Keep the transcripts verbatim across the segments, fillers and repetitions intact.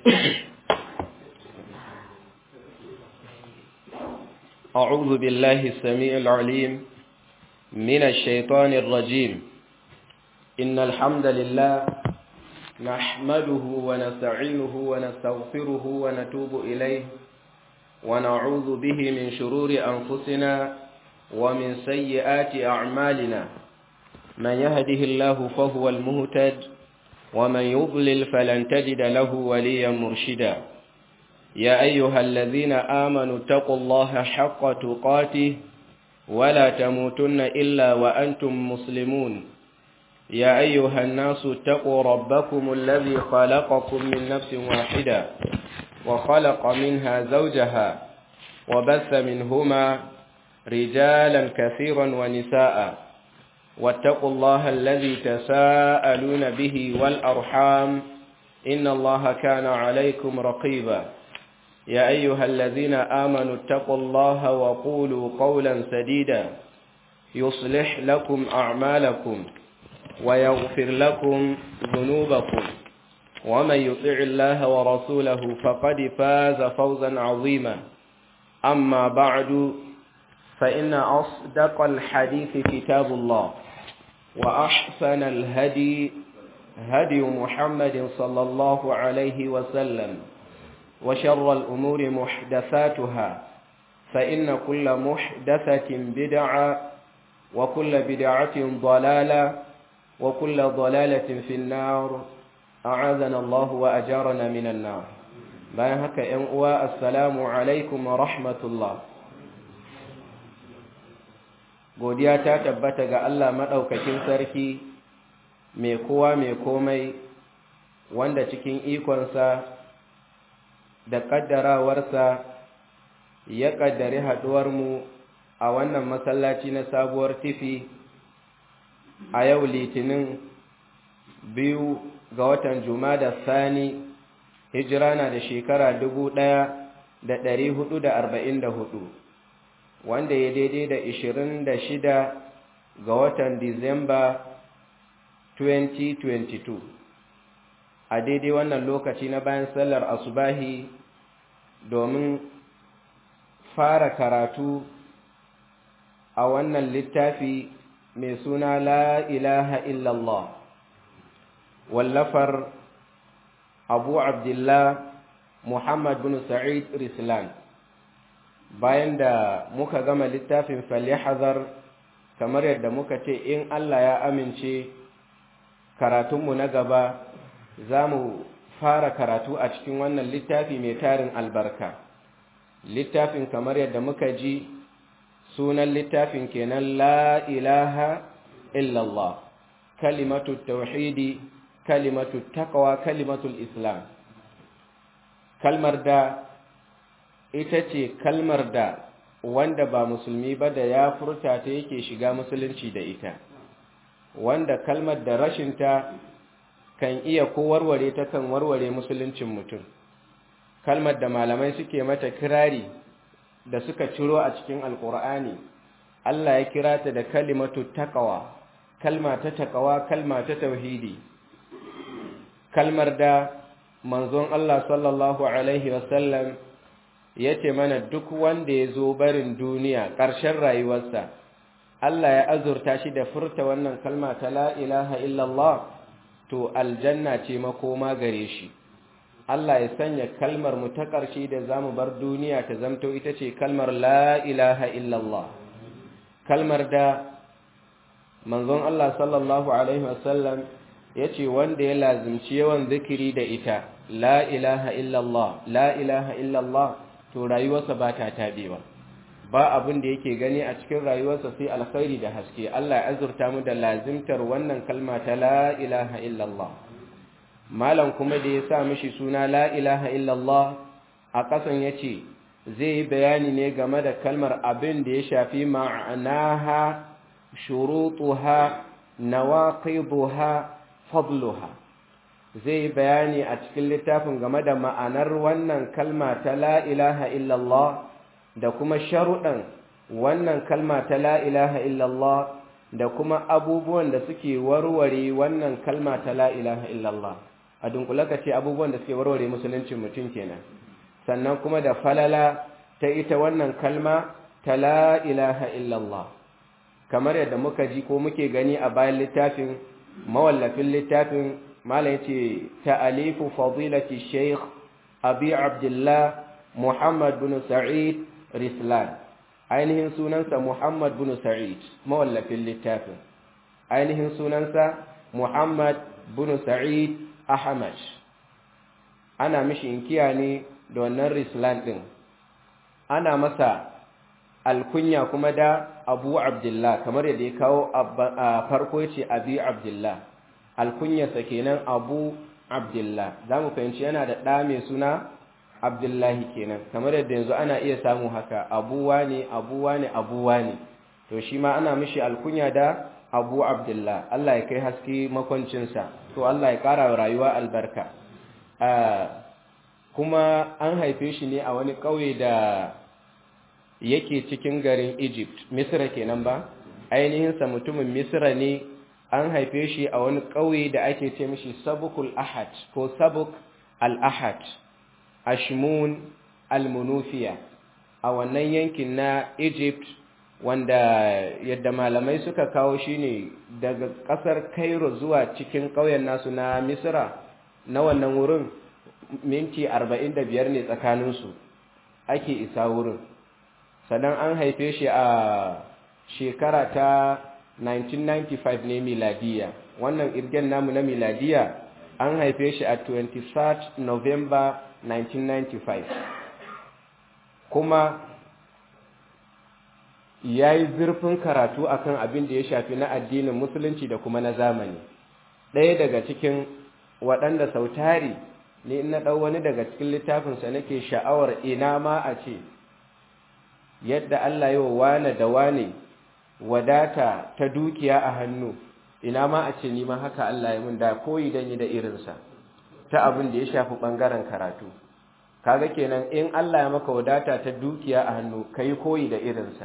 أعوذ بالله السميع العليم من الشيطان الرجيم. إن الحمد لله نحمده ونستعينه ونستغفره ونتوب إليه ونعوذ به من شرور أنفسنا ومن سيئات أعمالنا. من يهده الله فهو المهتد ومن يضلل فلن تجد له وليا مرشدا. يا أيها الذين آمنوا اتقوا الله حق تقاته ولا تموتن إلا وأنتم مسلمون. يا أيها الناس اتقوا ربكم الذي خلقكم من نفس واحدة وخلق منها زوجها وبث منهما رجالا كثيرا ونساء واتقوا الله الذي تساءلون به والأرحام إن الله كان عليكم رقيبا. يا أيها الذين آمنوا اتقوا الله وقولوا قولا سديدا يصلح لكم أعمالكم ويغفر لكم ذنوبكم ومن يطع الله ورسوله فقد فاز فوزا عظيما. أما بعد فإن أصدق الحديث كتاب الله وأحسن الهدي هدي محمد صلى الله عليه وسلم وشر الأمور محدثاتها فإن كل محدثة بدعة وكل بدعة ضلالة وكل ضلالة في النار. أعاذنا الله وأجارنا من النار. بارك أنوا السلام عليكم ورحمة الله. godiya ta tabbata ga Allah madaukakin sarki mai kowa mai komai wanda cikin ikonsa da kaddarawarsa ya kaddari haduwar mu a wannan masallaci na sabuwar tifi a yau litinin biyu ga watan Jumada Sani, hijira na da shekara dubu ɗaya da ɗari hudu da arba'in da hudu, wanda ya daidai da ishirin da shida ga watan Disamba twenty twenty-two. A daidai wannan lokaci na bayan sallar asubahi domin fara karatu a wannan littafi mai suna La ilaha illallah wallafar Abu Abdullah Muhammad bin Sa'id Rislan. Bayan da muka gama littafin Falyahzar, kamar yadda muka ce in Allah ya amince karatunmu na gaba za mu fara karatu a cikin wannan littafi mai tarin albarka. Littafin kamar yadda muka ji sunan littafin kenan La ilaha illallah, kalimatu tauhidi, kalimatu taqwa, kalimatul islam. Kalmar da ita ce kalmar da wanda ba musulmi ba da ya furta ta yake shiga musulunci da ita, wanda kalmar da rashinta kan iya ko warware ta kan warware musuluncin mutum. Kalmar da malamai suke mata kirari da suka ciro a cikin alkur'ani, Allah ya kira ta da kalimatu taqwa, kalma ta taqwa, kalma ta tauhidi. Kalmar da manzon Allah sallallahu alaihi wasallam ya ce mana duk wanda ya zo barin duniya ƙarshen rayuwarsa, Allah ya azurta shi da furta wannan kalma ta la ilaha illallah, to aljanna ce makoma gare shi. Allah ya sanya kalmar mu ta ƙarshe da za mu bar duniya ta zamto ita ce kalmar la ilaha illallah. Kalmar da manzon Allah sallallahu alaihi wasallam ya ce wanda ya lazimci yawan zikiri da ita, la ilaha illallah, la ilaha illallah, to rayuwarsa ba ta tabewa, ba abin da yake gani a cikin rayuwarsa sai alkhairi da haske. Allah ya azurta mu da lazimtar wannan kalma ta la ilaha illallah. Malam kuma da ya sa mishi suna la ilaha illallah a ƙasan ya ce zai yi bayani ne game da kalmar, abin da ya shafi ma'anaha, shurutuha, nawaqiduha, fadluha. Zai yi bayani a cikin littafin game da ma'anar wannan kalma ta la ilaha illallah da kuma sharuɗan wannan kalma ta la ilaha illallah da kuma abubuwan da suke warware wannan kalma ta la ilaha illallah. a dunkule ka ce abubuwan da suke warware musuluncin mutum kenan. Sannan kuma da falala ta ita wannan kalma ta la ilaha illallah, kamar yadda muka ji ko muke gani a bayan littafin mawallafin littafin malam yace ta'alifu fadilati Sheikh Abi Abdullah Muhammad bin Sa'id Rislan, ainihin sunansa Muhammad bin Sa'id, mawallafin littafin ainihin sunansa Muhammad bin Sa'id Ahmad, ana mishi inkiya ne da wannan Rislan din, ana masa alkunya kuma da Abu Abdullah, kamar yadda ya kawo a farko yace Abi Abdullah, alkunyarsa kenan Abu Abdullah. Za mu fahimci yana da ɗa mai suna Abdullahi kenan, kamar yadda yanzu ana iya samu haka, abuwa ne abuwa ne abuwa ne, to shi ma ana mishi alkunya da Abu Abdullah. Allah ya kai haske makwancinsa, to Allah ya ƙara rayuwa albarka. Kuma an haife shi ne a wani ƙauye da yake cikin garin Egypt, Misra kenan ba, ainihinsa mutumin Misra ne. An haife shi a wani ƙauye da ake ce mishi Sabukul Ahad ko Sabuk al-Ahad, Ashmun al-Munufiya, a wannan yankin na Egypt, wanda yadda malamai suka kawo shi ne daga ƙasar Cairo zuwa cikin ƙauyen nasu na Misra, na wannan wurin minti arba'in da biyar ne tsakaninsu ake isa wurin. Sannan an haife shi a shekara ta nineteen ninety-five ne miladiya, wannan irgen namu na miladiya an haife shi a twenty-third November nineteen ninety-five, kuma ya yi zurfin karatu akan abin da ya shafi na addinin musulunci da kuma na zamani. Ɗaya daga cikin waɗanda sautari ne na ɗau wani daga cikin littafinsa nake sha'awar ina ma a ce yadda Allah yi wa wane da wane wadata ta dukiya a hannu, ina ma a ce nima haka Allah ya mun da koyi dan yi da irinsa ta abin da ya shafi ɓangaren karatu. Kaga kenan in Allah ya maka wadata ta dukiya a hannu, kai koyi da irinsa.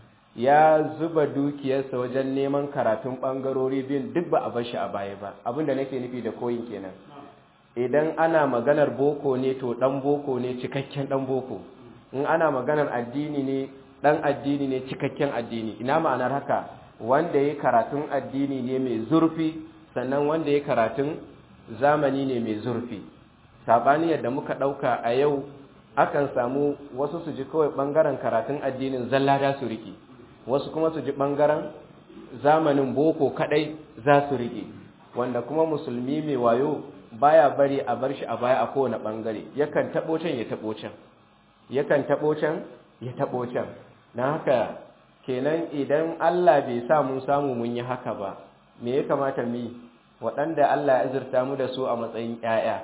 Ya zuba dukiyarsa wajen neman karatun ɓangarori biyun, duk ba a bar shi a baya ba. Abin da nake nufi da koyin kenan, idan ana maganar boko ne to ɗan boko ne cikakken ɗan boko, in ana maganar addini ne dan addini ne cikakken addini. Ina ma'anar haka? Wanda ya karatun addini ne mai zurfi, sannan wanda ya karatun zamani ne mai zurfi. Sabani yadda muka dauka a yau, akan samu wasu su ji kawai bangaren karatun addinin zalla da su rike, wasu kuma su ji bangaren zamanin boko kadai za su rike, wanda kuma musulmi mai wayo baya bari a bar shi a baya a kowane bangare, yakan tabo can ya tabo can, yakan tabo can ya tabo can. Na haka kenan idan Allah bai sa mun samu mun yi haka ba, me ya kamata mu yi? Waɗanda Allah ya azurta mu da su a matsayin ƴaƴa,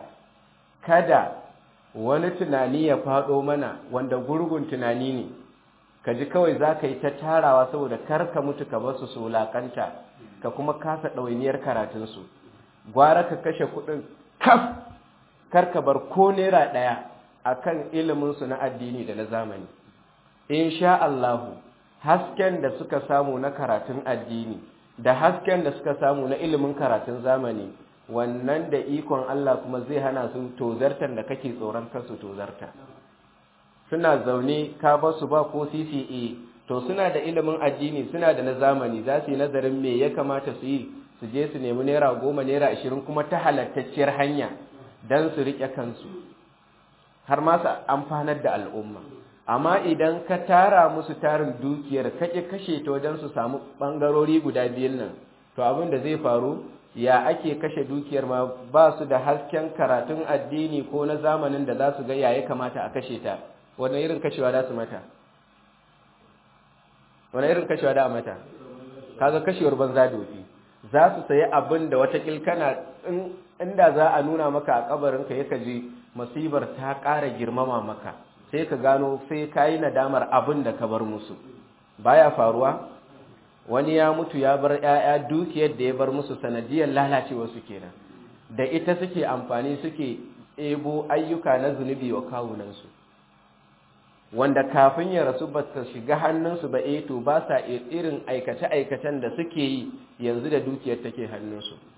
kada wani tunani ya faɗo mana wanda gurgun tunani ne, ka ji kawai za ka yi ta tarawa saboda kar ka mutu ka basu su wulaƙanta, ka kuma kasa ɗawainiyar karatunsu. Gwara ka kashe kuɗin kaf, kar ka bar ko naira ɗaya a kan iliminsu na addini da na zamani. Insha Allahu, hasken da suka samu na karatun addini da hasken da suka samu na ilimin karatun zamani, wannan da ikon Allah kuma zai hana su tozartar da kake tsoron kansu tozarta. Suna zaune ka ba su ba ko C C A, to suna da ilimin addini suna da na zamani, za su yi nazarin me ya kamata su yi, su je su nemi naira goma naira ashirin kuma ta halattacciyar hanya don su riƙe kansu har ma su amfanar da al'umma. Amma idan ka tara musu tarin dukiyar kake kashe ta wajen su samu ɓangarori guda biyun nan, to abin da zai faru, ya ake kashe dukiyar ma ba su da hasken karatun addini ko na zamanin da za su ga ya kamata a kashe ta. Wannan irin kashewa da su mata? Wannan irin kashewa da a mata? Kaga kashewar banza dofi. Za su sayi abin da wata kilkana inda za a nuna maka a kabarinka yaka ji masibar ta ƙara girmama maka, sai ka gano sai ka yi nadamar abin da ka bar musu. Baya faruwa? Wani ya mutu ya bar ‘ya'ya, dukiyar da ya bar musu sanadiyar lalacewa su kenan, da ita suke amfani suke ebo ayyuka na zunubi wa kawunansu, wanda kafin ya rasu ba ta shiga hannunsu ba, eto ba sa irin aikace-aikacen da suke yi yanzu da dukiyar take hannunsu.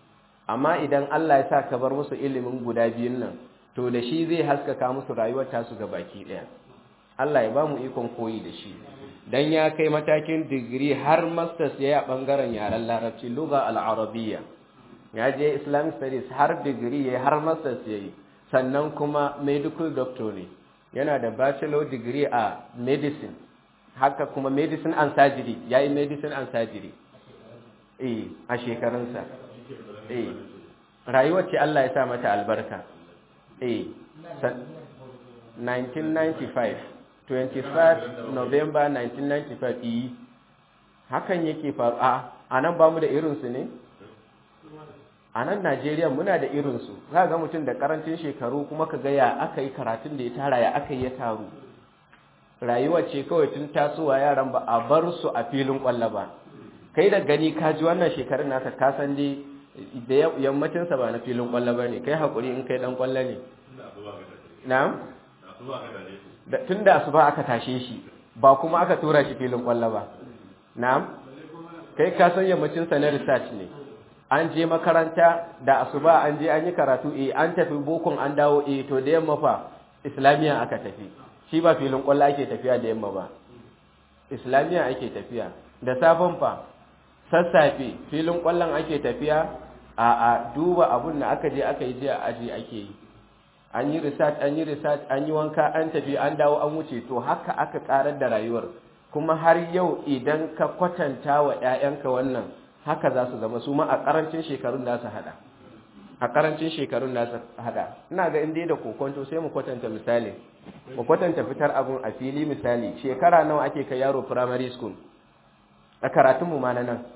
amma idan Allah ya sa ka bar musu ilimin guda biyun nan to da shi zai haskaka musu rayuwar tasu baki ɗaya. Allah ya ba mu ikon koyi da shi dan ya kai matakin digiri har masters yayi a bangaren yaren larabci lugha al-arabiyya, ya je Islamic studies har digiri yayi har masters yayi, sannan kuma medical doctor ne, yana da bachelor degree a medicine, haka kuma medicine and surgery, yayi medicine and surgery eh a shekarunsa eh rayuwar ce Allah ya sa mata albarka eh nineteen ninety-five twenty-third November nineteen ninety-five eh hakan yake faru a anan ba mu da irin su ne a nan Najeriya muna da irin su za ga mutum da karancin shekaru kuma ka ga ya aka yi karatun da ya tara ya aka yi ya taru rayuwa ce kawai tun tasowa yaran ba a bar su a filin kwallo ba, kai da gani ka ji wannan shekarun naka ka san dai da yammacin sa ba na filin kwallo bane, kai hakuri in kai dan kwallo ne na'am tun da asuba aka tashe shi ba kuma aka tura shi filin kwallo ba na'am kai ka san yammacin sa na research ne, an je makaranta da asuba an je an yi karatu eh an tafi bokon an dawo eh to da yamma fa islamiya aka tafi, shi ba filin kwallo ake tafiya da yamma ba, islamiya ake tafiya da safan fa sassafe filin kwallon ake tafiya a a duba abun da aka je aka yi je a aji ake yi, an yi research an yi research an yi wanka an tafi an dawo an wuce, to haka aka karar da rayuwar kuma har yau idan ka kwatanta wa ƴaƴanka wannan haka za su zama su ma a karancin shekarun da su hada a karancin shekarun da su hada ina ga inda da kokonto sai mu kwatanta misali mu kwatanta fitar abun a fili misali shekara nawa ake kai yaro primary school a karatun mu ma na nan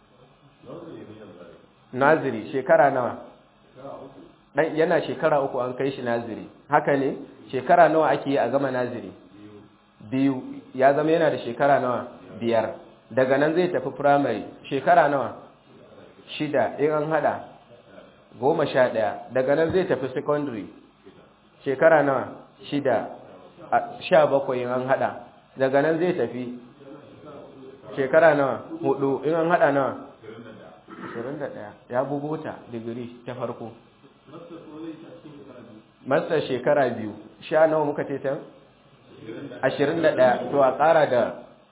naziri shekara nawa dan yana shekara uku an kai shi naziri haka ne, shekara nawa ake yi a gama naziri biyu, ya zama yana da shekara nawa biyar, daga nan zai tafi primary shekara nawa shida in an hada goma sha ɗaya, daga nan zai tafi secondary shekara nawa shida sha bakwai in an hada, daga nan zai tafi shekara nawa hudu in an hada nawa ashirin da ɗaya, ya bubuta digiri ta farko master shekara biyu sha nawa muka ce ta ashirin da ɗaya, to a ƙara da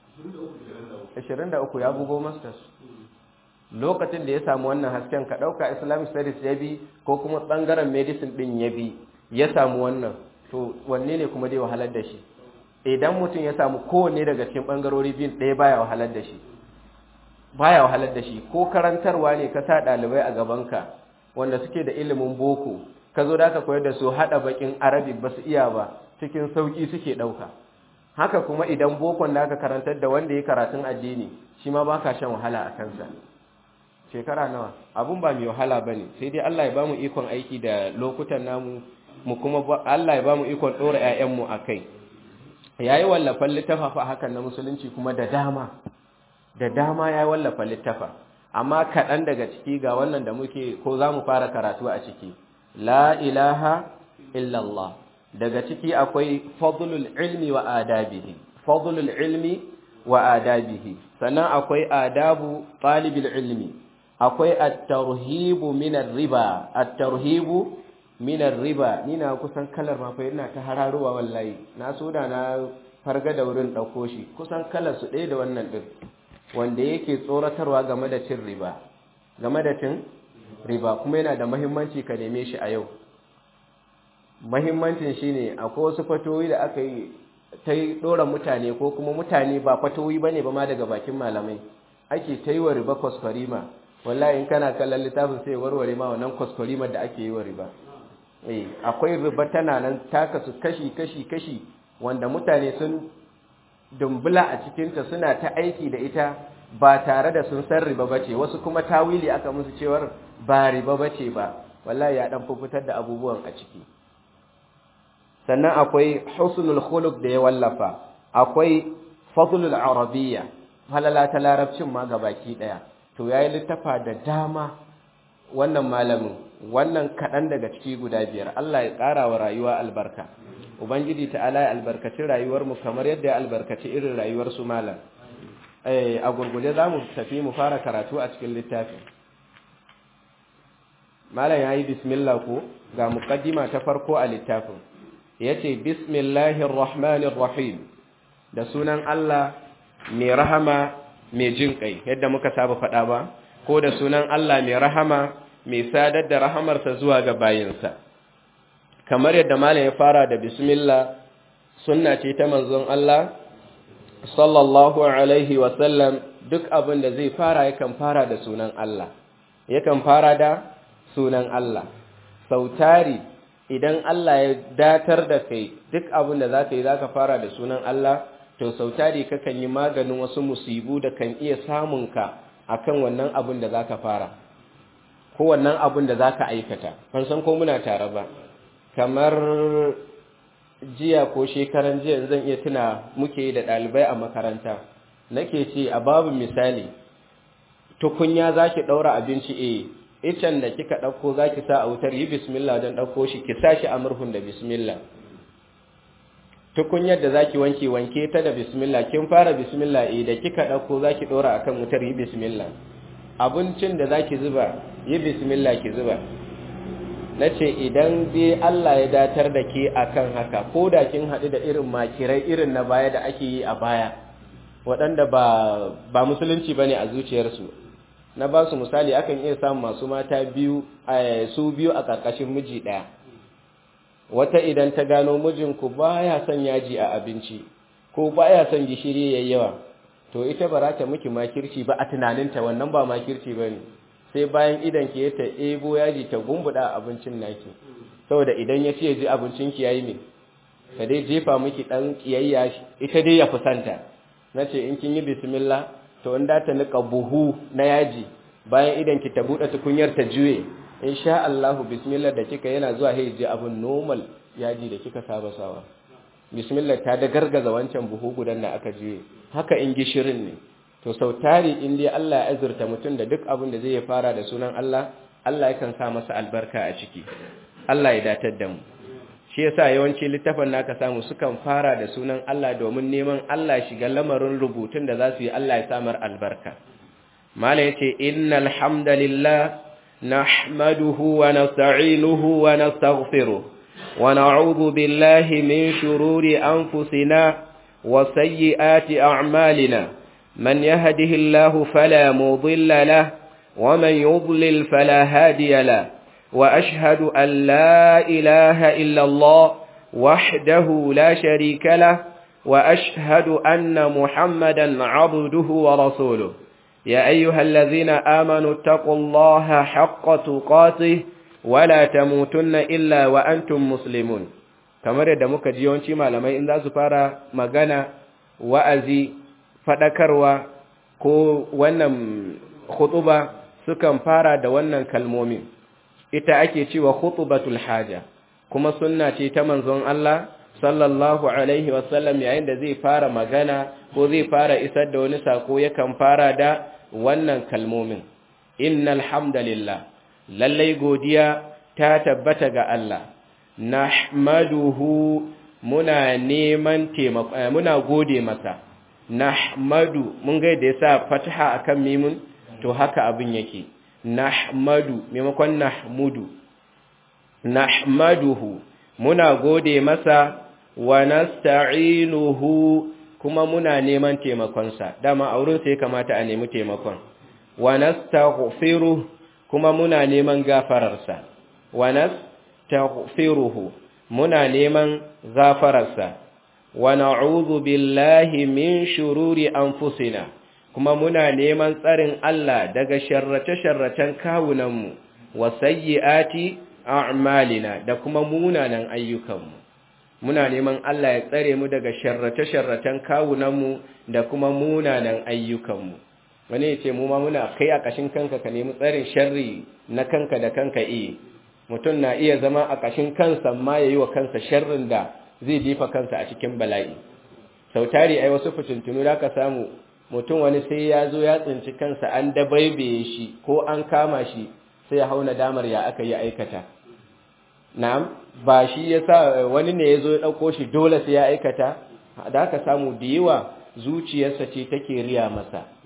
ashirin da uku ya bugo masters. Lokacin da ya samu wannan hasken ka ɗauka Islamic studies ya bi ko kuma ɓangaren medicine ɗin ya bi ya samu wannan, to wanne ne kuma dai wahalar da shi? Idan mutum ya samu kowanne daga cikin ɓangarori biyun ɗaya baya wahalar da shi baya wahalar da shi ko karantarwa ne ka sa ɗalibai a gabanka wanda suke da ilimin boko ka zo da ka koyar da su haɗa bakin arabic ba su iya ba cikin sauƙi suke ɗauka. Haka kuma idan bokon da aka karantar da wanda ya karatun addini shi ma ba ka shan wahala a kansa. Shekara nawa abun ba mai wahala ba ne, sai dai Allah ya ba mu ikon aiki da lokutan namu mu kuma Allah ya ba mu ikon ɗora 'ya'yanmu a kai. Ya yi wallafan littafa hakan na musulunci kuma da dama da dama ya yi wallafa littafa, amma kaɗan daga ciki ga wannan da muke ko za mu fara karatu a ciki. La ilaha illallah, daga ciki akwai fadlul ilmi wa adabihi fadlul ilmi wa adabihi sannan akwai adabu talibil ilmi, akwai at-tarhibu min ar-riba at-tarhibu min ar-riba. ni na kusan kalar ma fa ina ta hararuwa wallahi, na so da na farga da wurin dauko shi, kusan kalar su ɗaya da wannan din wanda yake tsoratarwa game da cin riba game da cin riba kuma yana da muhimmanci ka neme shi a yau. Muhimmancin shine akwai wasu fatoyi da aka yi ta dora mutane ko kuma mutane ba fatoyi bane ba ma daga bakin malamai ake ta yi wa riba kwaskwarima. Wallahi in kana kallon littafin sai warware ma wannan kwaskwarimar da ake yi wa riba. Eh akwai riba tana nan taka su kashi kashi kashi wanda mutane sun dumbula a cikinta suna ta aiki da ita ba tare da sun san riba bace, wasu kuma tawili aka musu cewar ba riba bace ba. Wallahi ya dan fitar da abubuwan a ciki. Sannan akwai husnul khuluq da ya wallafa, akwai fadlul arabiyya halala ta larabcin ma gabaki daya. To yayi littafa da dama wannan malamin, wannan kadan daga ciki guda biyar. Allah ya ƙara wa rayuwa albarka. Ubangiji ta'ala ya albarkaci rayuwar mu kamar yadda ya albarkaci irin rayuwar su malam. Eh a gurguje zamu tafi mu fara karatu a cikin littafin. malam yayi bismillah ko ga muqaddima ta farko a littafin yace bismillahir rahmanir rahim da sunan Allah mai rahama mai jin kai yadda muka saba faɗa ba ko da sunan Allah mai rahama mai sadar da rahamarsa zuwa ga bayinsa kamar yadda malam ya fara da bismillah sunna ce ta manzon Allah sallallahu alaihi wa sallam duk abin da zai fara yakan fara da sunan Allah yakan fara da sunan Allah sautari idan Allah ya datar da kai duk abin da zaka yi zaka fara da sunan Allah to sautari kakan yi maganin wasu musibu da kan iya samun ka akan wannan abin da zaka fara ko wannan abin da zaka aikata ban san ko muna tare ba kamar jiya ko shekaran jiya zan iya tuna muke da dalibai a makaranta nake ce a babu misali tukunya zaki daura abinci eh icen da kika dauko zaki sa a wutar yi bismillah dan dauko shi ki sashi a murhun da bismillah tukunyar da zaki wanke wanke ta da bismillah kin fara bismillah eh da kika dauko zaki dora akan wutar yi bismillah abincin da zaki zuba yi bismillah ki zuba nace idan dai Allah ya datar da ke akan haka ko da kin hadu da irin makirai irin na baya da ake yi a baya waɗanda ba ba musulunci bane a zuciyarsu na ba su misali akan iya samun masu mata biyu su biyu a karkashin miji ɗaya wata idan ta gano mijinku baya son yaji a abinci ko baya son gishiri yayi yawa to ita ba za ta miki makirci ba a tunaninta wannan ba makirci bane sai bayan idan ki ta ebo yaji ta gumbuda abincin naki saboda idan ya ce ji abincin ki yayi me ka dai jefa miki dan kiyayya ita dai ya fusanta nace in kin yi bismillah to inda ta nika buhu na yaji bayan idan ki ta bude tukunyar ta juye insha Allah bismillah da kika yana zuwa haiji abun normal yaji da kika saba sawa bismillah ta da gargaza wancan buhu gudan da aka juye haka in gishirin ne to sautari in dai Allah ya azurta mutum da duk abin da zai fara da sunan Allah Allah yakan sa masa albarka a ciki Allah ya datar da mu shi yasa yawanci littafin naka samu sukan fara da sunan Allah domin neman Allah shiga lamarin rubutun da za su yi Allah ya samar albarka mala yace innal hamdalillah nahmaduhu wa nasta'inuhu wa nastaghfiruh wa na'udhu billahi min shururi anfusina wa sayyiati a'malina man yahdihillahu fala mudilla lahu wa man yudlil fala hadiya lahu وأشهد أن لا إله إلا الله وحده لا شريك له وأشهد أن محمدا عبده ورسوله يا أيها الذين آمنوا اتقوا الله حق تقاته ولا تموتن إلا وأنتم مسلمون kamar yadda muka ji yawanci malamai in za su fara magana wa'azi fadakarwa ko wannan khutuba sukan fara da wannan kalmomin ita ake cewa khutbatul haja kuma sunna ce ta manzon Allah sallallahu alaihi wasallam yayin da zai fara magana ko zai fara isar da wani sako yakan fara da wannan kalmomin innal hamdalillah lallai godiya ta tabbata ga Allah nahmaduhu muna neman taimako muna gode masa nahmadu mun ga da yasa fataha akan mimun to haka abin yake nahmadu maimakon nahmudu nahmaduhu muna gode masa wa nasta'inuhu kuma muna neman taimakonsa dama a wurin sai kamata a nemi taimakon wa nastaghfiruh kuma muna neman gafararsa wa nastaghfiruhu muna neman gafararsa wa na'udhu billahi min shururi anfusina kuma muna neman tsarin Allah daga sharrace-sharracen kawunanmu wa sayyi'ati a'malina da kuma munanan ayyukanmu muna neman Allah ya tsare mu daga sharrace-sharracen kawunanmu da kuma munanan ayyukanmu wani ya ce mu ma muna kai a kashin kanka ka nemi tsarin sharri na kanka da kanka iya mutum na iya zama a kashin kansa ma ya yi wa kansa sharrin da zai jefa kansa a cikin bala'i sautari ai wasu fitintunu da ka samu mutum wani sai ya zo ya tsinci kansa an dabaibaye shi ko an kama shi sai ya hauna damar ya aka yi aikata na'am ba shi yasa wani ne ya zo ya ɗauko shi dole sai ya aikata da aka samu da yawa zuciyarsa ce take riya masa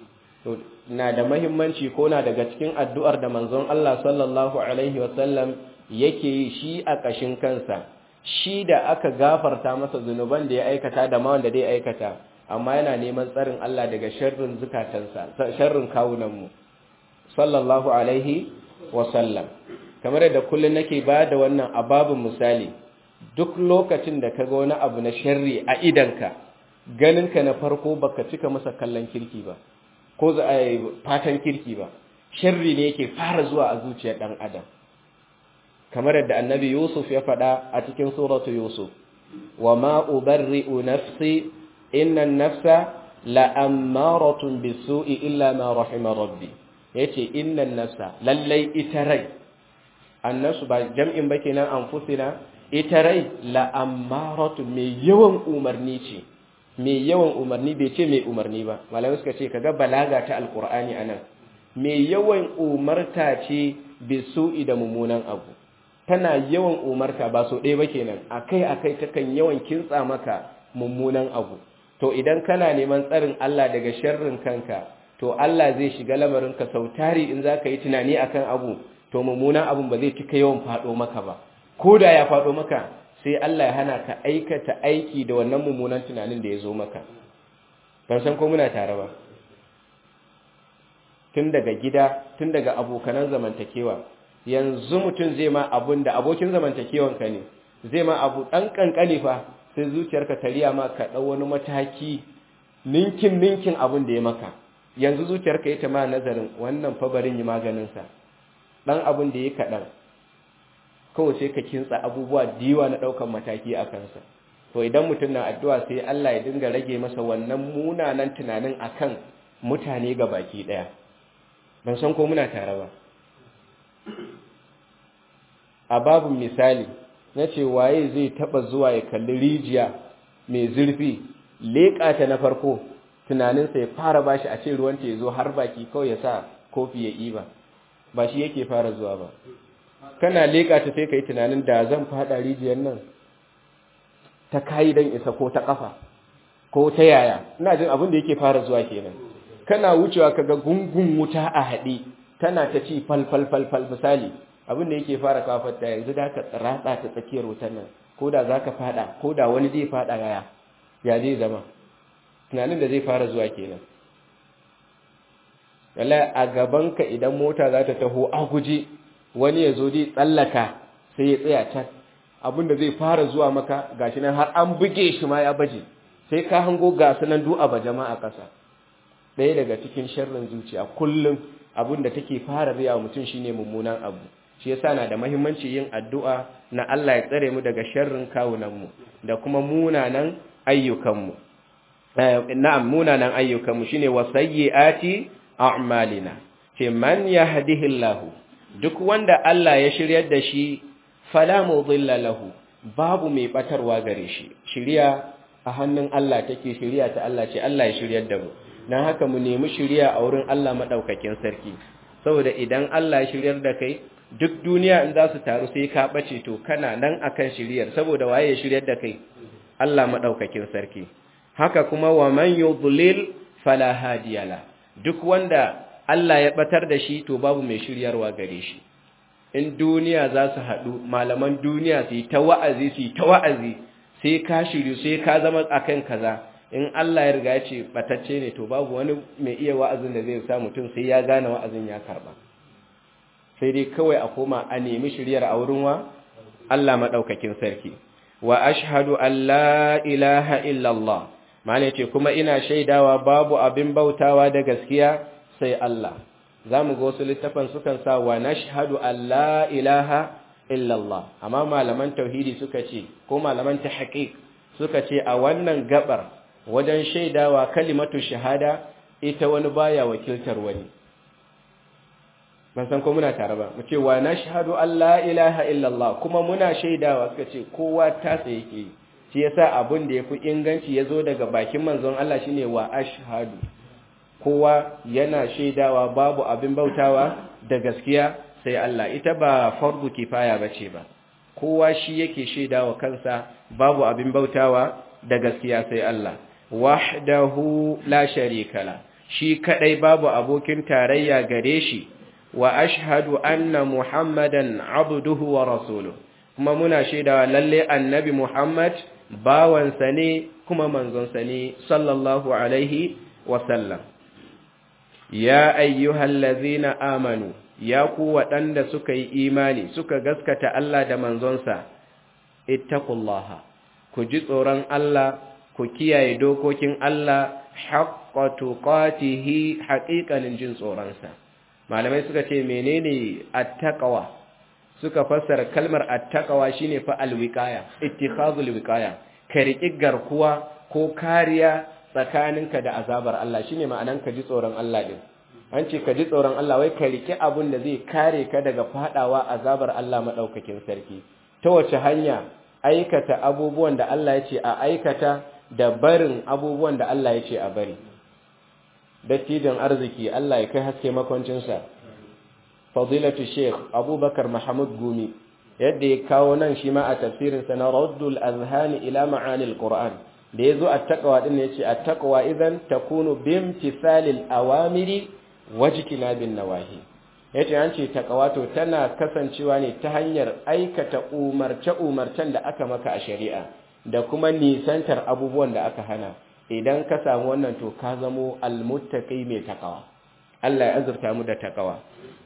to na da muhimmanci ko na daga cikin addu'ar da manzon Allah sallallahu alaihi wasallam yake yi shi a kashin kansa, shi da aka gafarta masa zunuban da ya aikata da ma wanda dai aikata, amma yana neman tsarin Allah daga sharrin zukatansa, sharrin kawunanmu sallallahu alaihi wasallam. Kamar yadda kullum nake ba da wannan ababin misali, duk lokacin da ka ga wani abu na sharri a idanka, ganinka na farko baka cika masa kallon kirki ba ko za a yi fatan kirki ba, sharri ne yake fara zuwa a zuciyar ɗan adam. Kamar yadda annabi Yusuf ya faɗa a cikin suratu Yusuf, wa ma ubarri'u nafsi inna nafsa la'ammaratun bisu'i illa ma rahima rabbi. Yace inna nafsa, lallai ita rai, annasu ba jam'in ba kenan anfusina, ita rai la'ammaratun mai yawan umarni ce, mai yawan umarni bai ce mai umarni ba. Malamai suka ce kaga balaga ta alqur'ani anan, mai yawan umarta ce bisu'i da mummunan abu. Tana yawan umarta ba so ɗaya ba kenan, akai akai takan yawan kintsa maka mummunan abu. To idan kana neman tsarin Allah daga sharrin kanka, to Allah zai shiga lamarinka sau tari in za ka yi tunani akan abu, to mummunan abun ba zai cika yawan faɗo maka ba. Ko da ya faɗo maka, sai Allah ya hana ka aikata aiki da wannan mummunan tunanin da ya zo maka. Ban san ko muna tare ba. Tun daga gida, tun daga abokanan zamantakewa, yanzu mutum zai ma abun da abokin zamantakewanka ne, zai ma abu ɗan ƙanƙani fa, sai zuciyarka ta riya ma ka ɗau wani mataki ninkin ninkin abun da ya maka. Yanzu zuciyarka ya ta ma nazarin wannan fa barin yi maganinsa, ɗan abun da ya kaɗan, kawai sai ka kintsa abubuwa diwa na ɗaukan mataki a kansa. To idan mutum na addu'a sai Allah ya dinga rage masa wannan munanan tunanin akan mutane ga baki ɗaya. Ban san ko muna tare ba. A babin misali, na ce waye zai taɓa zuwa ya kalli rijiya mai zurfi, leƙa ta na farko, tunaninsa ya fara bashi a ce ruwanta ya zo har baki kawai ya sa kofi ya ɗiba, ba shi yake fara zuwa ba. Kana leƙa ta sai ka yi tunanin da zan faɗa rijiyar nan ta kayi don isa ko ta ƙafa ko ta yaya, ina jin abin da yake fara zuwa kenan. Kana wucewa ka ga gungun wuta a haɗe tana ta ci fal fal fal fal misali, abin da yake fara kafar ta yanzu da ka ratsa ta tsakiyar wutar nan, ko da za ka faɗa ko da wani zai faɗa yaya ya zai zama, tunanin da zai fara zuwa kenan. Wallahi a gabanka idan mota za ta taho a guje, wani ya zo zai tsallaka sai ya tsaya can, abin da zai fara zuwa maka gashi nan har an buge shi ma ya baje, sai ka hango gasu nan du'a ba jama'a ƙasa. Ɗaya daga cikin sharrin zuciya kullum abin da take fara riya mutum shine mummunan abu. Shi yasa na da muhimmanci yin addu'a na Allah ya tsare mu daga sharrin kawunanmu da kuma munanan ayyukanmu. Na'am, munanan ayyukanmu shine wasayyi'ati a'malina. Ce man yahdihillahu, duk wanda Allah ya shiryar da shi, fala mudilla lahu, babu mai batarwa gare shi. Shiriya a hannun Allah take, shiriya ta Allah ce, Allah ya shiryar da mu. Dan haka mu nemi shiriya a wurin Allah madaukakin sarki. Saboda idan Allah ya shiryar da kai, duk duniya in za su taru sai ka bace, to kana nan akan shiriyar, saboda waye ya shiryar da kai? Allah madaukakin sarki. Haka kuma wa man yudlil fala hadiyala, duk wanda Allah ya batar da shi, to babu mai shiryarwa gare shi. In duniya za su haɗu, malaman duniya su yi ta wa'azi su yi ta wa'azi, sai ka shiryu sai ka zama akan kaza, in Allah ya riga ya ce batacce ne, to babu wani mai iya wa'azin da zai sa mutum sai ya gane wa'azin ya karba. Sai dai kawai a koma a nemi shiryar a wurin wa Allah madaukakin sarki. Wa ashhadu an la ilaha illallah, ma'ana ce kuma ina shaidawa babu abin bautawa da gaskiya sai Allah. Za mu ga wasu littafan sukan sa wa nashhadu an la ilaha illallah, amma malaman tauhidi suka ce, ko malaman tahqiq suka ce a wannan gabar wajen shaidawa kalimatu shahada ita wani baya wakiltar wani. Ban san ko muna tare ba, mu ce wa nashhadu an la ilaha illallah, kuma muna shaidawa, suka ce kowa ta tsaye yake. Shi yasa abin da yafi inganci yazo daga bakin manzon Allah shine wa ashhadu. Kowa yana shaidawa babu abin bautawa da gaskiya sai Allah. Ita ba fardu kifaya bace ba. Kowa shi yake shaidawa kansa babu abin bautawa da gaskiya sai Allah. Wahdahu la sharika la. shi kadai babu abokin tarayya gare shi wa ashhadu anna muhammadan abduhu wa rasuluhu kuma muna shaidawa lalle annabi muhammad bawansa ne kuma manzonsa ne sallallahu alaihi wa sallam ya ayyuhallazina amanu ya ku waɗanda suka yi imani suka gaskata Allah da manzonsa ittaqullaha ku ji tsoron Allah ku kiyaye dokokin Allah haqqa tuqatihi haqiqanin jin tsoronsa malamai suka ce menene attaqwa suka fassara kalmar attaqwa shine fa alwiqaya ittikhazul wiqaya ka riƙi garkuwa ko kariya tsakaninka da azabar Allah shine ma'anan ka ji tsoron Allah din an ce ka ji tsoron Allah wai ka riƙe abun da zai kare ka daga fadawa azabar Allah madaukakin sarki ta wace hanya aikata abubuwan da Allah ya ce a aikata da barin abubuwan da Allah ya ce a bari dattijan arziki Allah ya kai haske makoncinsa fadilatu sheikh abubakar mahamud gumi yadda ya kawo nan shi ma a tafsirinsa na raddul azhani ila ma'anil qur'an da yazo at-taqwa din yace at-taqwa idan takunu bimtisalil awamiri wajtinabin nawahi yace an ce taqwa to tana kasancewa ne ta hanyar aikata umarce umarcen da aka maka a shari'a da kuma nisantar abubuwan da aka hana idan ka samu wannan to ka zamo almuttaqi mai taqwa Allah ya azurta mu da taqwa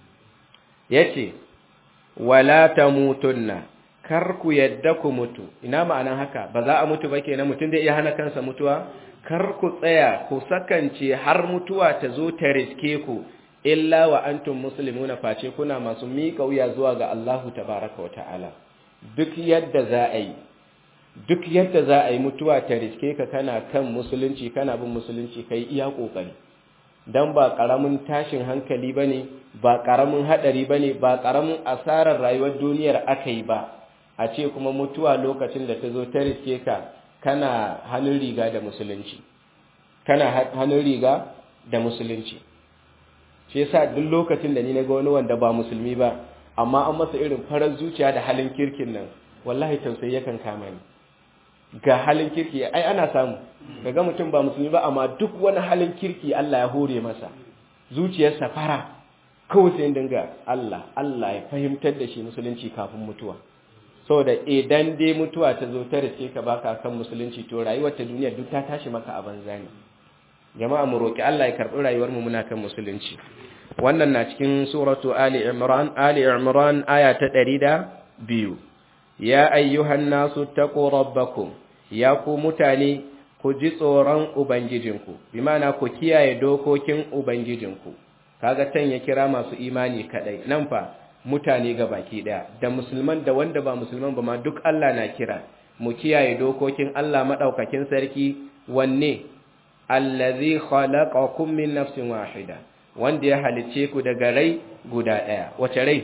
yace wala tamutunna kar ku yadda ku mutu ina ma'anan haka ba za a mutu ba kenan mutun da iya hana kansa mutuwa kar ku tsaya ku sakance har mutuwa ta zo ta riske ku illa wa antum muslimuna face kuna masu miƙa wuya zuwa ga Allah tabaaraka wa ta'ala duk yadda za a yi duk yadda za a yi mutuwa ta riske ka kana kan musulunci kana bin musulunci kai iya kokari dan ba karamin tashin hankali bane ba karamin hadari bane ba karamin asarar rayuwar duniyar akai ba a ce kuma mutuwa lokacin da ta zo ta riske ka kana hannun riga da musulunci kana hannun riga da musulunci shi yasa duk lokacin da ni na ga wani wanda ba musulmi ba amma an masa irin farar zuciya da halin kirkin nan wallahi tausayi yakan kama ni ga halin kirki ai ana samu kaga mutum ba musulmi ba amma duk wani halin kirki Allah ya hore masa zuciyarsa fara kawai sai dinga Allah Allah ya fahimtar da shi musulunci kafin mutuwa saboda idan dai mutuwa ta zo ta riske ka baka kan musulunci to rayuwar ta duniya duk ta tashi maka a banza ne jama'a mu roki Allah ya karbi rayuwar mu muna kan musulunci wannan na cikin suratu ali imran ali imran aya ta ɗari da biyu ya ayyuhan nasu taqu rabbakum ya ku mutane ku ji tsoron ubangijinku bi ma'ana ku kiyaye dokokin ubangijinku kaga tan ya kira masu imani kadai nan fa mutane baki daya da musulman da wanda ba musulman ba ma duk Allah na kira mu kiyaye dokokin Allah madaukakin sarki wanne allazi khalaqakum min nafsin wahida wanda ya halice ku daga rai guda daya wace rai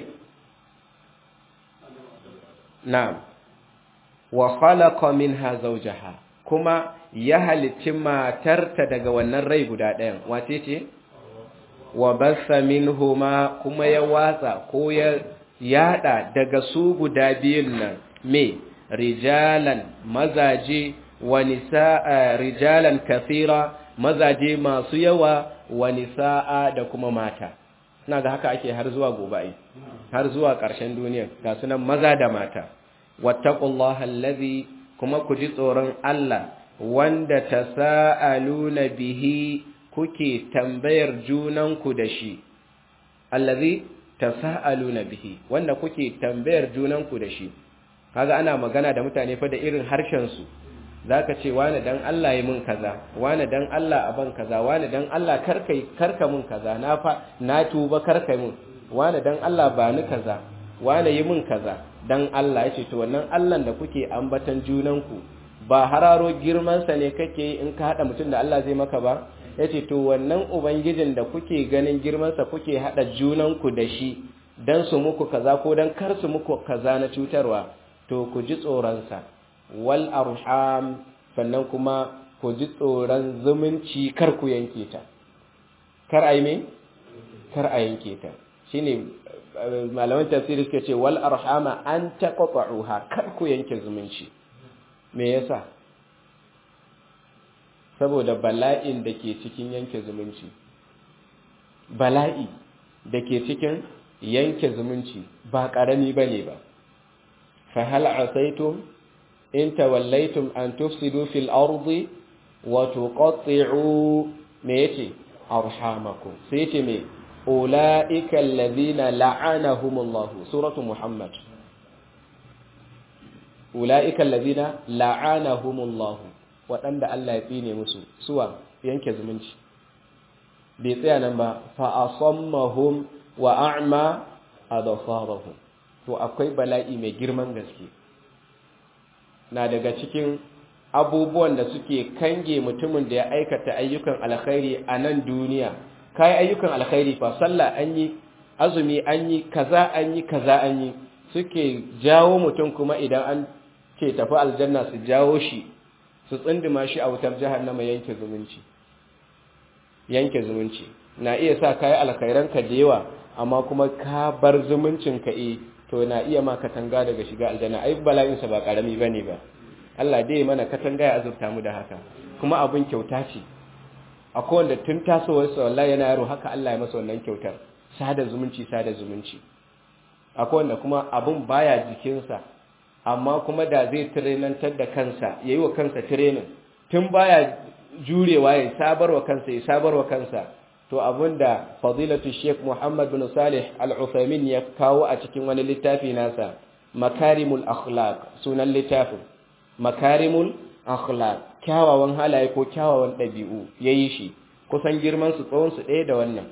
na'am wa khalaqa minha zawjaha kuma ya halicci matarta daga wannan rai guda ɗayan wace ce wa bassa minhuma kuma ya watsa ko ya yada daga su guda biyun nan me rijalan mazaje wa nisaa rijalan kathira mazaje masu yawa wa nisaa da kuma mata ina ga haka ake har zuwa gobe ai har zuwa ƙarshen duniya ga sunan maza da mata wattaqullaha allazi kuma ku ji tsoron Allah wanda tasaaluna bihi kuke tambayar junanku da shi allazi tasaaluna bihi wanda kuke tambayar junanku da shi kaga ana magana da mutane fa da irin harshen su zaka ce wani dan Allah yi mun kaza wani dan Allah aban kaza wani dan Allah karkai karka mun kaza na fa na tuba karkai mun wani dan Allah ba ni kaza wani yi mun kaza dan Allah yace to wannan Allah da kuke ambatan junanku ba hararo girman sa ne kake yi in ka hada mutum da Allah zai maka ba yace to wannan ubangijin da kuke ganin girman sa kuke hada junanku da shi dan su muku kaza ko dan kar su muku kaza na cutarwa to ku ji tsoron sa wal arham sannan kuma ku ji tsoron zumunci kar ku yanke ta kar ai me kar a yanke ta shine malaman tafsiri suka ce wal arhama an taqta'uha kar ku yanke zumunci me yasa saboda bala'in da ke cikin yanke zumunci bala'i da ke cikin yanke zumunci ba ƙarami ba ne ba. fahal asaitum in tawallaitum an tufsidu fil ardi wa tuqatti'u me yace arhamakum sai yace me ulaika alladhina la'anahumullahu suratu muhammad ulaika alladhina la'anahumullahu wadanda Allah ya tsine musu suwa yanke zumunci bai tsaya nan ba fa asammahum wa a'ma adfarahum to akwai bala'i mai girman gaske na daga cikin abubuwan da suke kange mutumin da ya aikata ayyukan alkhairi a nan duniya kai ayyukan alkhairi fa sallah an yi azumi an yi kaza an yi kaza an yi suke jawo mutum kuma idan an ce tafi aljanna su jawo shi su tsindima shi a wutar jahannama yanke zumunci yanke zumunci na iya sa kai alkhairanka da yawa amma kuma ka bar zumuncin ka eh to na iya ma katanga daga shiga aljanna ai bala'in sa ba karami bane ba Allah dai mana katanga ya azurta mu da haka kuma abun kyauta ce akwai wanda tun tasowar sa wallahi yana yaro haka Allah ya masa wannan kyautar sada zumunci sada zumunci akwai wanda kuma abun baya jikin sa amma kuma da zai trainantar da kansa yayi wa kansa training tun baya jurewa ya sabarwa kansa ya sabarwa kansa to abinda fadilatu Sheikh Muhammad bin Salih Al-Uthaymin ya kawo a cikin wani littafi nasa Makarimul Akhlaq sunan littafin Makarimul Akhlaq kyawawan halaye ko kyawawan dabi'u yayi shi kusan girman su tsawon su ɗaya da wannan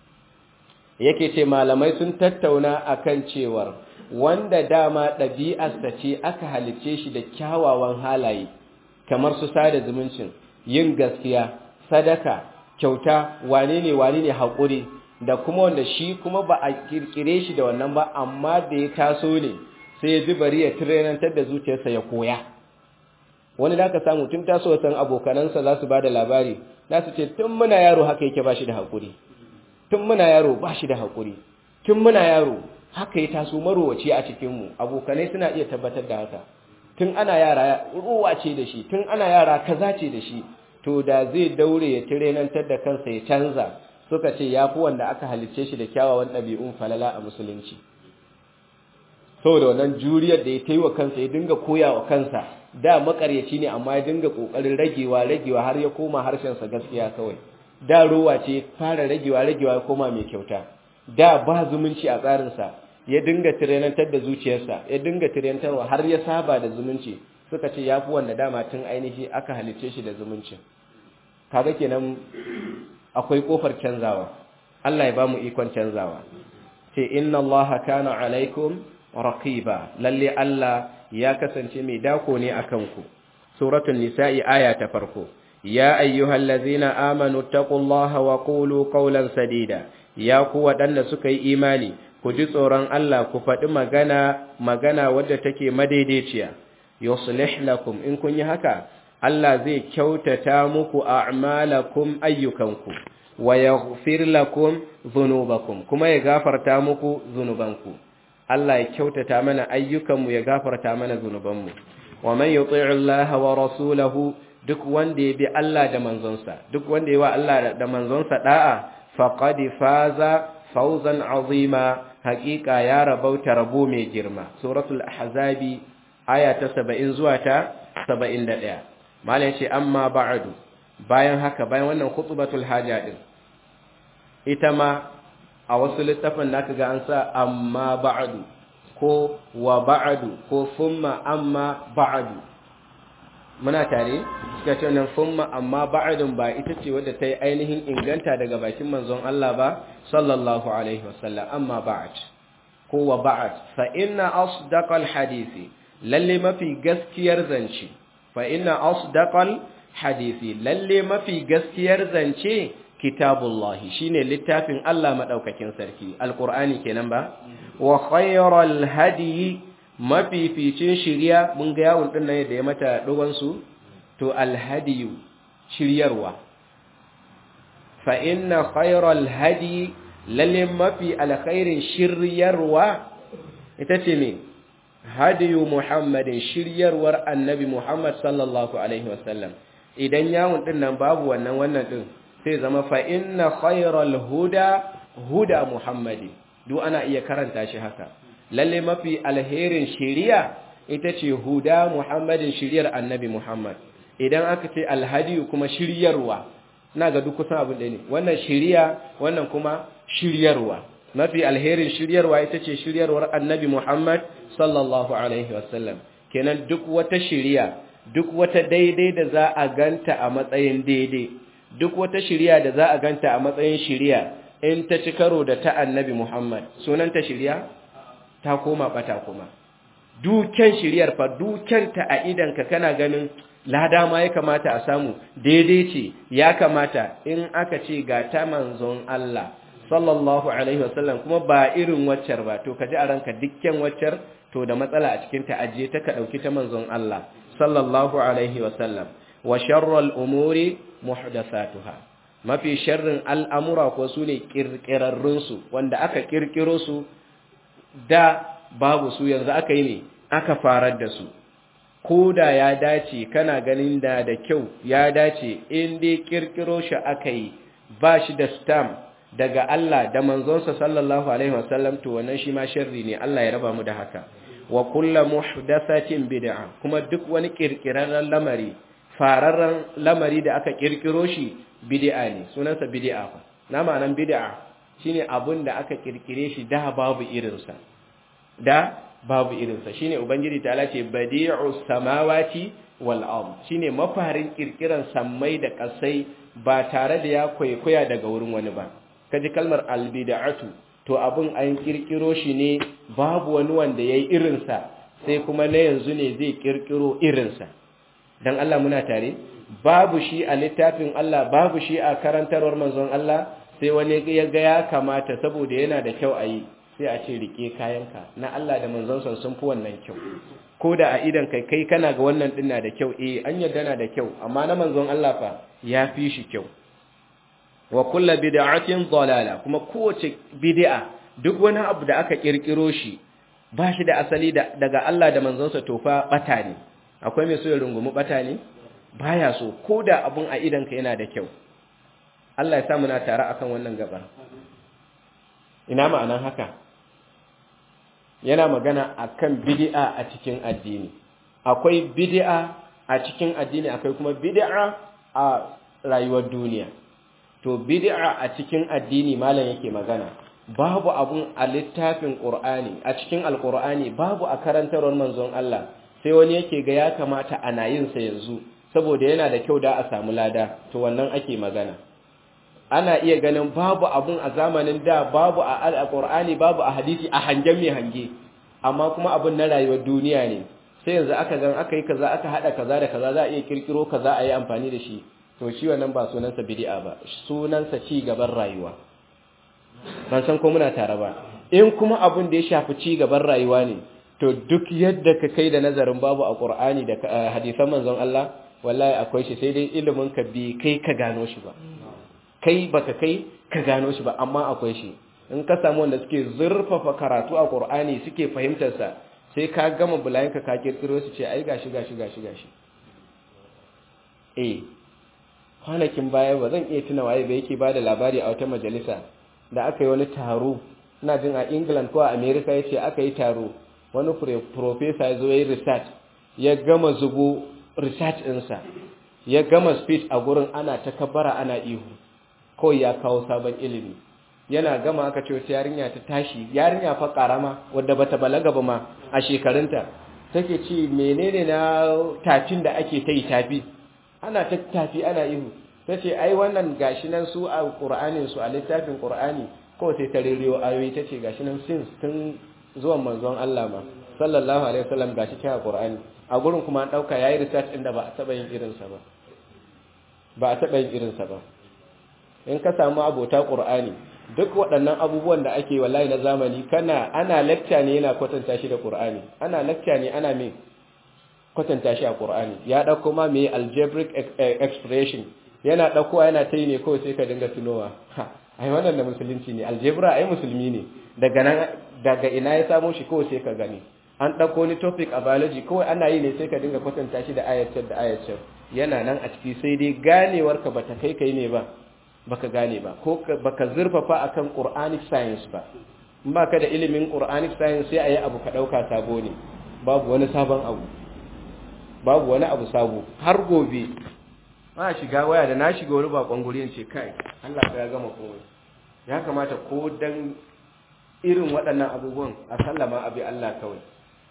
yake ce malamai sun tattauna akan cewar wanda dama ɗabi'arsa ce aka halicce shi da kyawawan halaye kamar su sada zumuncin yin gaskiya sadaka kyauta wane ne wane ne haƙuri da kuma wanda shi kuma ba a kirkire shi da wannan ba amma da ya taso ne sai ya ji bari ya tirenantar da zuciyarsa ya koya wani da aka samu tun taso san abokanansa za su ba da labari za su ce tun muna yaro haka yake ba shi da haƙuri tun muna yaro ba shi da haƙuri tun muna yaro haka ya taso marowaci a cikinmu abokanai suna iya tabbatar da haka tun ana yara ruwa ce da shi tun ana yara kaza ce da shi to da zai daure ya tirenantar da kansa ya canza suka ce ya fi wanda aka halicce shi da kyawawan ɗabi'un falala a musulunci saboda wannan juriyar da ya ta yi wa kansa ya dinga koya wa kansa da makaryaci ne amma ya dinga ƙoƙarin ragewa ragewa har ya koma harshensa gaskiya kawai da rowa ce fara ragewa ragewa ya koma mai kyauta da ba zumunci a tsarinsa ya dinga tirenantar da zuciyarsa ya dinga tirenantarwa har ya saba da zumunci suka ce ya fi wanda dama tun ainihi aka halicce shi da zumunci kaga kenan akwai kofar canzawa Allah ya ba mu ikon canzawa ce inna Allaha kana alaikum raqiba lalle Allah ya kasance mai dako ne akan ku suratul nisa'i aya ta farko ya ayyuhallazina amanu taqullaha wa qulu qawlan sadida ya ku wadanda suka yi imani ku ji tsoron Allah ku faɗi magana magana wadda take madaidaiciya yuslih lakum in kun yi haka Allah zai kyautata muku a'malakum ayyukanku wa yaghfir lakum dhunubakum kuma ya gafarta muku zunubanku Allah ya kyautata mana ayyukanmu ya gafarta mana zunubanmu wa man yuti'i Allah wa rasulahu duk wanda ya bi Allah da manzonsa duk wanda ya wa Allah da manzonsa da'a faqad faza fawzan azima haqiqa ya rabauta rabo mai girma suratul ahzabi aya ta saba'in zuwa ta saba'in da ɗaya malai ce amma ba'adu bayan haka bayan wannan khutbatul haja din ita ma a wasu littafin naka ga an sa amma ba'adu ko wa ba'adu ko thumma amma ba'adu muna tare suka ce wannan thumma amma ba'adun ba ita ce wadda ta yi ainihin inganta daga bakin manzon Allah ba sallallahu alaihi wasallam amma ba'ad ko wa ba'ad fa inna asdaqal hadisi lalle mafi gaskiyar zance fa inna asdaqal hadisi lalle mafi gaskiyar zance kitabullahi shine littafin Allah madaukakin sarki alqur'ani kenan ba wa khayral hadi mafi ficin shiriya mun ga yawun din nan da ya mata dogon su to alhadiyu shiryarwa fa inna khayral hadi lalle mafi alkhairin shiryarwa ita ce me hadiyu muhammadin shiryarwar annabi muhammad sallallahu alaihi wasallam idan yawon din nan babu wannan wannan din sai zama fa inna khayral huda huda muhammadi duk ana iya karanta shi haka lalle mafi alherin shari'a ita ce huda muhammadin shiriyar annabi muhammad idan aka ce alhadi kuma shiryarwa na ga duk kusan abin da ne wannan shiriya wannan kuma shiryarwa mafi alherin shiryarwa ita ce shiryarwar annabi muhammad sallallahu alaihi wasallam kenan duk wata shiriya duk wata daidai da za a ganta a matsayin daidai duk wata shiriya da za a ganta a matsayin shiriya in ta ci karo da ta annabi muhammad sunanta shiriya ta koma bata kuma duken shiriyar fa dukenta a idanka kana ganin lada ma ya kamata a samu daidai ce ya kamata in aka ce ga ta manzon Allah sallallahu alaihi wasallam kuma ba irin waccar ba to kaji a ranka dukkan waccar to da matsala a cikin ta ajiye ta ka dauki ta manzon Allah sallallahu alaihi wasallam wa sharral umuri muhdathatuha mafi sharrin al'amura ko sune kirkirarrun su wanda aka kirkiro su da babu su yanzu aka yi ne aka farar da su ko da ya dace kana ganin da da kyau ya dace in dai kirkiro shi aka yi ba shi da stamp daga Allah da manzonsa sallallahu alaihi wasallam to wannan shi ma sharri ne Allah ya raba mu da haka wa kullu muhdathatin bid'a kuma duk wani kirkirarren lamari fararren lamari da aka kirkiro shi bid'a ne sunansa bid'a na ma'anan bid'a shine abun da aka kirkire shi da babu irinsa da babu irinsa shine ubangiji ta'ala ce badi'us samawati wal ard shine mafarin kirkiran sammai da kasai ba tare da ya kwaikwaya daga wurin wani ba kaji kalmar albid'atu to abun an kirkiro shi ne babu wani wanda yayi irinsa sai kuma na yanzu ne zai kirkiro irinsa dan Allah muna tare babu shi a littafin Allah babu shi a karantarwar manzon Allah sai wani ya ga ya kamata saboda yana da kyau a yi sai a ce rike kayanka na Allah da manzonsa sun fi wannan kyau ko da a idan kai kai kana ga wannan din na da kyau eh an yarda na da kyau amma na manzon Allah fa ya fi shi kyau wa kullu bid'atin dalala kuma kowace bid'a duk wani abu da aka kirkiro shi ba shi da asali daga Allah da manzonsa to fa bata ne akwai mai so ya rungumi bata ne baya so ko da abun a idan ka yana da kyau Allah ya sa muna tare akan wannan gaba ina ma'anan haka yana magana akan bid'a a cikin addini akwai bid'a a cikin addini akwai kuma bid'a a rayuwar duniya to bid'a a cikin addini malam yake magana babu abun a littafin Qur'ani a cikin Alqur'ani babu a karantarwar manzon Allah sai wani yake ga ya kamata ana yin sa yanzu saboda yana da kyau da a samu lada to wannan ake magana ana iya ganin babu abun a zamanin da babu a Al-Qur'ani babu a hadisi a hangen mai hange amma kuma abun na rayuwar duniya ne sai yanzu aka gan aka yi kaza aka hada kaza da kaza za a iya kirkiro kaza a yi amfani da shi to shi wannan ba sunansa bid'a ba sunansa ci gaban rayuwa ban san ko muna tare ba in kuma abun da ya shafi ci gaban rayuwa ne to duk yadda ka kai da nazarin babu a Qur'ani da hadisan manzon Allah wallahi akwai shi sai dai ilimin ka bi kai ka gano shi ba kai baka kai ka gano shi ba amma akwai shi in ka samu wanda suke zurfafa karatu a Qur'ani suke fahimtar sa sai ka gama bulayenka ka kirkiro su ce ai gashi gashi gashi gashi eh kwanakin baya ba zan iya tuna waye ba yake bada labari a wata majalisa da aka yi wani taro ina jin a England ko a America yace aka yi taro wani professor ya zo yayin research ya gama zubo research ɗinsa ya gama speech a gurin ana ta kabbara ana ihu ko ya kawo sabon ilimi yana gama aka ce wata yarinya ta tashi yarinya fa karama wadda bata balaga ba ma a shekarunta take ce menene na tafin da ake ta yi tafi ana ta tafi ana ihu tace ai wannan gashi nan su a Qur'anin su a littafin Qur'ani ko sai ta ririyo ayoyi tace gashi nan since tun zuwan manzon Allah ma sallallahu alaihi wasallam gashi cikin Qur'ani a gurin kuma an dauka yayi research din da ba a taba yin irin sa ba ba a taba yin irin sa ba in ka samu abota Qur'ani duk waɗannan abubuwan da ake wallahi na zamani kana ana lecture ne yana kwatanta shi da Qur'ani ana lecture ne ana me kwatanta shi a Qur'ani ya dauko ma me algebraic expression yana dauko yana tayi ne kawai sai ka dinga tunowa ai wannan da musulunci ne algebra ai musulmi ne daga nan daga ina ya samu shi kawai sai ka gani an dauko ni topic a biology kawai ana yi ne sai ka dinga kwatanta shi da ayatul da ayatul yana nan a ciki sai dai ganewar ka bata kai kai ne ba baka gane ba ko baka zurfafa akan Quranic science ba. In baka da ilimin Quranic science sai ayi abu ka dauka sabo ne, babu wani sabon abu, babu wani abu sabo. Har gobe ba shiga waya da na shiga wani bakon guri ce kai Allah ya gama komai, ya kamata ko dan irin waɗannan abubuwan a sallama abi Allah kawai,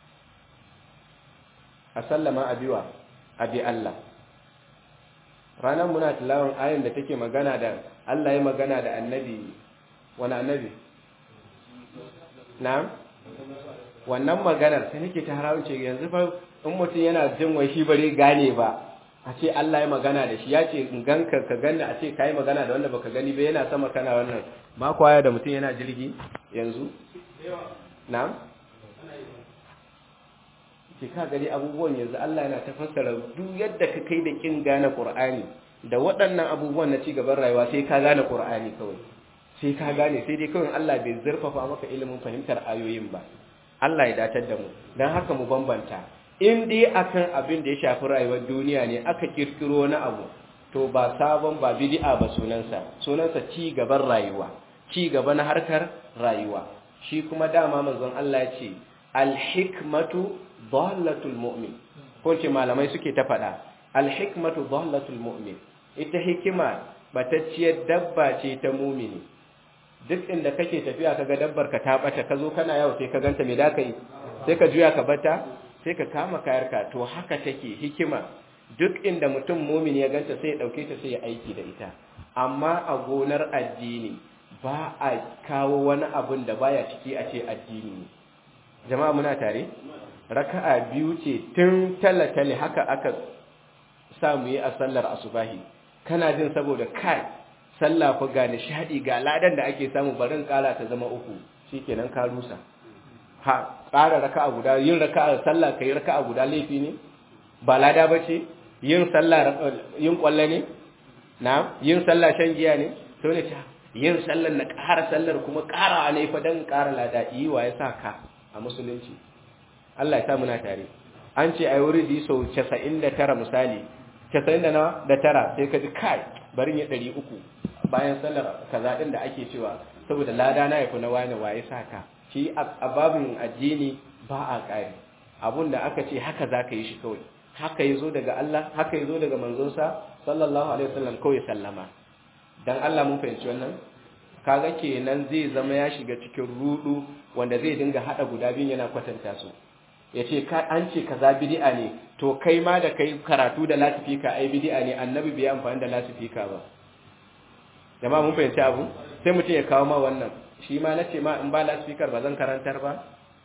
a sallama abiwa abi Allah. Ranar muna tilawan ayin da take magana da Allah ya magana da annabi, wani annabi? Na'am? Wannan maganar sai nake ta harawun ce yanzu fa in mutum yana jin wai shi bare gane ba, a ce Allah ya magana da shi, ya ce in ganka ka ganni, a ce kai magana da wanda baka gani ba yana sama kana wannan. Ma kwaya da mutum yana jirgi yanzu? Na'am? Ki ka gari abubuwan yanzu Allah yana ta fassara duk yadda ka kai da kin gane Qur'ani da waɗannan abubuwan na ci gaban rayuwa sai ka gane Qur'ani kawai, sai ka gane, sai dai kawai Allah bai zurfafa maka ilimin fahimtar ayoyin ba. Allah ya datar da mu, dan haka mu bambanta. In dai akan abin da ya shafi rayuwar duniya ne aka kirkiro wani abu, to ba sabon ba bid'a ba sunansa, sunansa ci gaban rayuwa, ci gaba na harkar rayuwa. Shi kuma dama manzon Allah ya ce al-hikmatu dhallatul mu'min, ko ce malamai suke ta faɗa al-hikmatu dhallatul mu'min, ita hikima batacciyar dabba ce ta mumini. Duk inda kake tafiya kaga dabbar ka ta bata, ka zo kana yawo sai ka ganta, me da kai? Sai ka juya ka bata, sai ka kama kayarka. To haka take hikima, duk inda mutum mumini ya ganta sai ya dauke ta sai ya aiki da ita. Amma a gonar addini ba a kawo wani abun da baya ciki a ce addini ne. Jama'a muna tare? Raka'a biyu ce tun talatale haka aka samu yi a sallar asubahi. Kana jin saboda kai sallah fa ga nishadi ga ladan da ake samu, barin kara ta zama uku, shikenan ka rusa. Ha, ƙara raka'a guda, yin raka'a sallah kai raka'a guda laifi ne? Ba lada bace? Yin sallah yin kwalle ne? Na, yin sallah shan giya ne? To ne ta yin sallar na ƙara sallar kuma ƙarawa ne fa dan ƙara lada, yi wa ya sa ka a musulunci. Allah ya sa muna tare. An ce ai wuridi sau casa'in da tara misali, casa'in da tara sai ka ji kai barin ya ɗari uku bayan sallar kaza din da ake cewa saboda lada na yafi na wani waye saka. Shi a babin addini ba a ƙari, abun da aka ce haka za ka yi shi kawai, haka ya zo daga Allah, haka ya zo daga manzonsa sallallahu alaihi wasallam, kawai sallama. Dan Allah mun fahimci wannan? Kaga kenan zai zama ya shiga cikin rudu wanda zai dinga hada guda biyun yana kwatanta su. Yace ka an ce kaza bid'a ne, to kai ma da kai karatu da lasifika ai bid'a ne, annabi bai amfani da lasifika ba. Jama'a mun fahimci abu? Sai mutum ya kawo ma wannan. Shi ma nace ma in ba lasifikar ba zan karantar ba.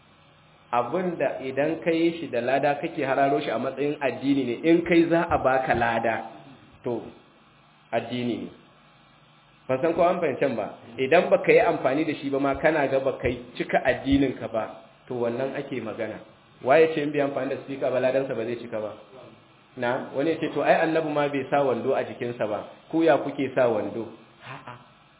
Abinda idan kai shi da lada kake hararo shi a matsayin addini ne, in kai za a baka lada to addini ne. Ban san ko an fahimci ba. Idan baka yi amfani da shi ba ma kana ga baka cika addinin ka ba, to wannan ake magana. Waye ce in bai amfani da speaker ba ladansa ba zai cika ba? Na, wani ya ce to ai annabi ma bai sa wando a jikinsa ba, ku ya kuke sa wando? A'a.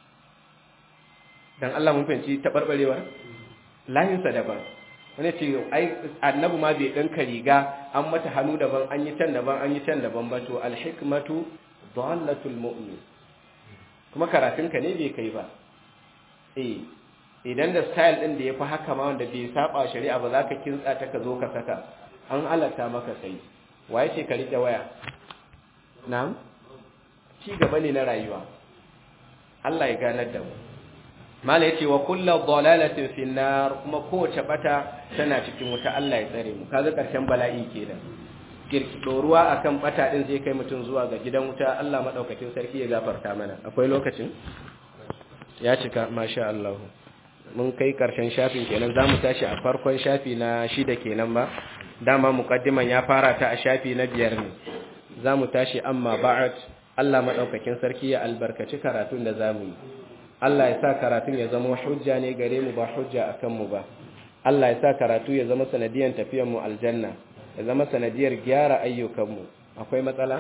Dan Allah mun fahimci tabarbarewa? Layinsa daban. Wani ce ai annabi ma bai dinka riga an mata hannu daban, an yi can daban, an yi can daban ba, to al-hikmatu dhallatul mu'min. Kuma karatunka ne bai kai ba. Eh, idan da style din da yafi haka ma wanda bai saba shari'a ba za ka kintsa ta ka zo ka saka, an halatta maka sai. Waye ce ka rike waya? Na'am? Ci gaba ne na rayuwa. Allah ya ganar da mu. Mala yace wa kullu dhalalatin fi nar, kuma kowace bata tana cikin wuta, Allah ya tsare mu. Kaga karshen bala'i kenan. Kirkido ruwa akan bata din zai kai mutun zuwa ga gidan wuta. Allah madaukakin sarki ya gafarta mana. Akwai lokacin? Ya cika, masha Allah. Mun kai karshen shafin kenan, zamu tashi a farkon shafi na shida kenan ba. Dama muqaddiman ya fara ta a shafi na biyar ne. Zamu tashi amma ba'at. Allah madaukakin sarki ya albarkaci karatun da zamu yi. Allah ya sa karatun ya zama hujja ne gare mu ba hujja akan mu ba. Allah ya sa karatu ya zama sanadiyar tafiyar mu aljanna, ya zama sanadiyar gyara ayyukan mu. Akwai matsala?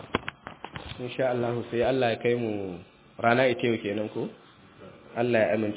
Insha Allah sai Allah ya kai mu rana ita yau kenan ko? Allah ya amince.